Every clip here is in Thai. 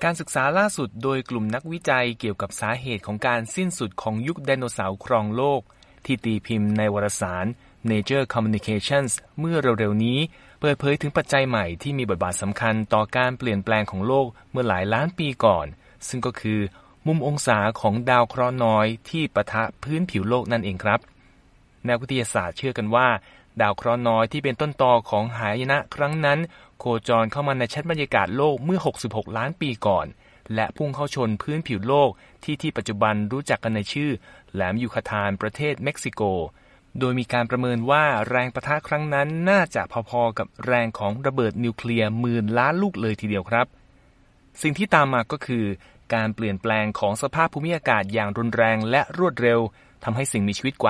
การศึกษาล่าสุดโดยกลุ่มนักวิจัยเกี่ยวกับสาเหตุของการสิ้นสุดของยุคไดโนเสาร์ครองโลกที่ตีพิมพ์ในวารสาร Nature Communications เมื่อเร็วๆนี้เปิดเผยถึงปัจจัยใหม่ที่มีบทบาทสำคัญต่อการเปลี่ยนแปลงของโลกเมื่อหลายล้านปีก่อนซึ่งก็คือมุมองศาของดาวเคราะห์น้อยที่ปะทะพื้นผิวโลกนั่นเองครับนักวิทยาศาสตร์เชื่อกันว่าดาวเคราะห์น้อยที่เป็นต้นตอของหายนะครั้งนั้นโคจรเข้ามาในชั้นบรรยากาศโลกเมื่อ66ล้านปีก่อนและพุ่งเข้าชนพื้นผิวโลกที่ปัจจุบันรู้จักกันในชื่อแหลมยูคาทานประเทศเม็กซิโกโดยมีการประเมินว่าแรงปะทะครั้งนั้นน่าจะพอๆกับแรงของระเบิดนิวเคลียร์หมื่นล้านลูกเลยทีเดียวครับสิ่งที่ตามมาก็คือการเปลี่ยนแปลงของสภาพภูมิอากาศอย่างรุนแรงและรวดเร็วทำให้สิ่งมีชีวิตกว่า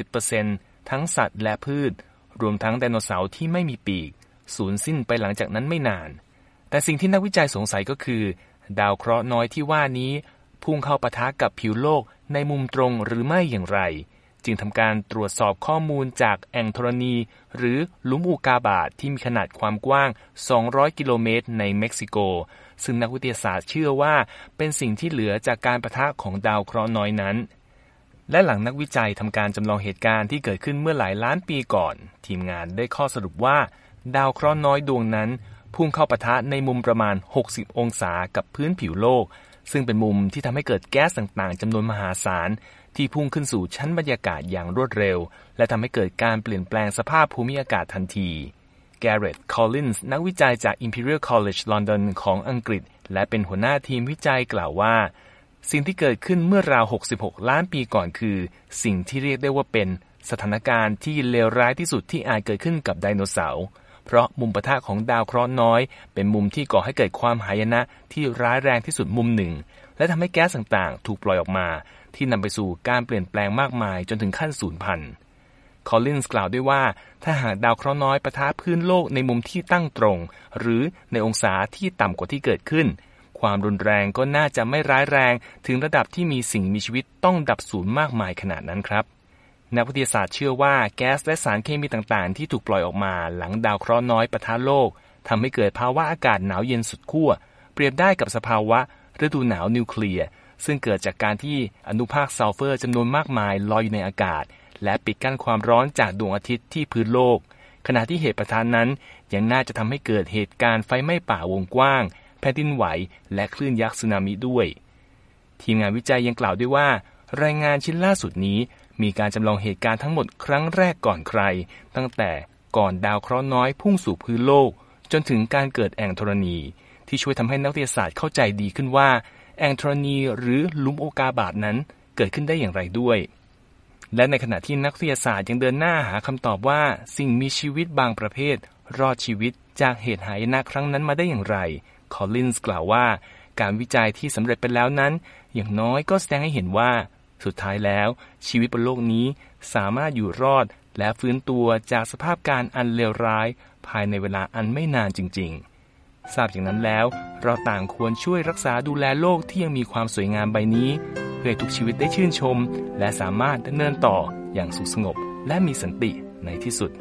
70% ทั้งสัตว์และพืชรวมทั้งไดโนเสาร์ที่ไม่มีปีกสูญสิ้นไปหลังจากนั้นไม่นานแต่สิ่งที่นักวิจัยสงสัยก็คือดาวเคราะห์น้อยที่ว่านี้พุ่งเข้าปะทะกับผิวโลกในมุมตรงหรือไม่อย่างไรจึงทำการตรวจสอบข้อมูลจากแอ่งธรณีหรือหลุมอุกกาบาตที่มีขนาดความกว้าง200กิโลเมตรในเม็กซิโกซึ่งนักวิทยาศาสตร์เชื่อว่าเป็นสิ่งที่เหลือจากการปะทะของดาวเคราะห์น้อยนั้นและหลังนักวิจัยทำการจำลองเหตุการณ์ที่เกิดขึ้นเมื่อหลายล้านปีก่อนทีมงานได้ข้อสรุปว่าดาวเคราะห์น้อยดวงนั้นพุ่งเข้าปะทะในมุมประมาณ60องศากับพื้นผิวโลกซึ่งเป็นมุมที่ทำให้เกิดแก๊สต่างๆจำนวนมหาศาลที่พุ่งขึ้นสู่ชั้นบรรยากาศอย่างรวดเร็วและทำให้เกิดการเปลี่ยนแปลงสภาพภูมิอากาศทันทีแกเรต คอลลินส์นักวิจัยจาก Imperial College London ของอังกฤษและเป็นหัวหน้าทีมวิจัยกล่าวว่าสิ่งที่เกิดขึ้นเมื่อราว66ล้านปีก่อนคือสิ่งที่เรียกได้ว่าเป็นสถานการณ์ที่เลวร้ายที่สุดที่อาจเกิดขึ้นกับไดโนเสาร์เพราะมุมปะทะของดาวเคราะห์น้อยเป็นมุมที่ก่อให้เกิดความหายนะที่ร้ายแรงที่สุดมุมหนึ่งและทำให้แก๊สต่างๆถูกปล่อยออกมาที่นำไปสู่การเปลี่ยนแปลงมากมายจนถึงขั้นสูญพันธุ์คอลลินส์กล่าวด้วยว่าถ้าหากดาวเคราะห์น้อยปะทะพื้นโลกในมุมที่ตั้งตรงหรือในองศาที่ต่ำกว่าที่เกิดขึ้นความรุนแรงก็น่าจะไม่ร้ายแรงถึงระดับที่มีสิ่งมีชีวิตต้องดับสูญมากมายขนาดนั้นครับนักวิทยาศาสตร์เชื่อว่าแก๊สและสารเคมีต่างๆที่ถูกปล่อยออกมาหลังดาวเคราะห์น้อยปะทะโลกทำให้เกิดภาวะอากาศหนาวเย็นสุดขั้วเปรียบได้กับสภาวะฤดูหนาวนิวเคลียร์ซึ่งเกิดจากการที่อนุภาคซัลเฟอร์จำนวนมากมายลอยอยู่ในอากาศและปิดกั้นความร้อนจากดวงอาทิตย์ที่พื้นโลกขณะที่เหตุปะทะนั้นยังน่าจะทำให้เกิดเหตุการณ์ไฟไหม้ป่าวงกว้างแผ่นดินไหวและคลื่นยักษ์สึนามิด้วยทีมงานวิจัยยังกล่าวด้วยว่ารายงานชิ้นล่าสุดนี้มีการจำลองเหตุการณ์ทั้งหมดครั้งแรกก่อนใครตั้งแต่ก่อนดาวเคราะห์น้อยพุ่งสู่พื้นโลกจนถึงการเกิดแอ่งธรณีที่ช่วยทำให้นักวิทยาศาสตร์เข้าใจดีขึ้นว่าแอ่งธรณีหรือหลุมอุกกาบาตนั้นเกิดขึ้นได้อย่างไรด้วยและในขณะที่นักวิทยาศาสตร์ยังเดินหน้าหาคำตอบว่าสิ่งมีชีวิตบางประเภทรอดชีวิตจากเหตุหายนะครั้งนั้นมาได้อย่างไรคอลลินส์กล่าวว่าการวิจัยที่สำเร็จไปแล้วนั้นอย่างน้อยก็แสดงให้เห็นว่าสุดท้ายแล้วชีวิตบนโลกนี้สามารถอยู่รอดและฟื้นตัวจากสภาพการอันเลวร้ายภายในเวลาอันไม่นานจริงๆทราบอย่างนั้นแล้วเราต่างควรช่วยรักษาดูแลโลกที่ยังมีความสวยงามใบนี้เพื่อให้ทุกชีวิตได้ชื่นชมและสามารถดำเนินต่ออย่างสุขสงบและมีสันติในที่สุด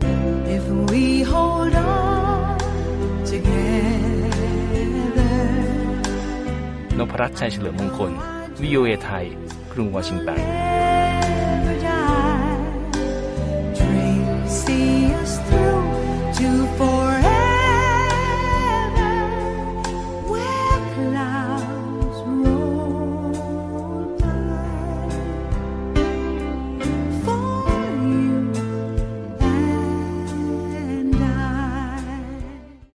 If we hold on together นพรัตน์ ชัยเฉลิมมงคล VOA ไทยกรุงวอชิงตัน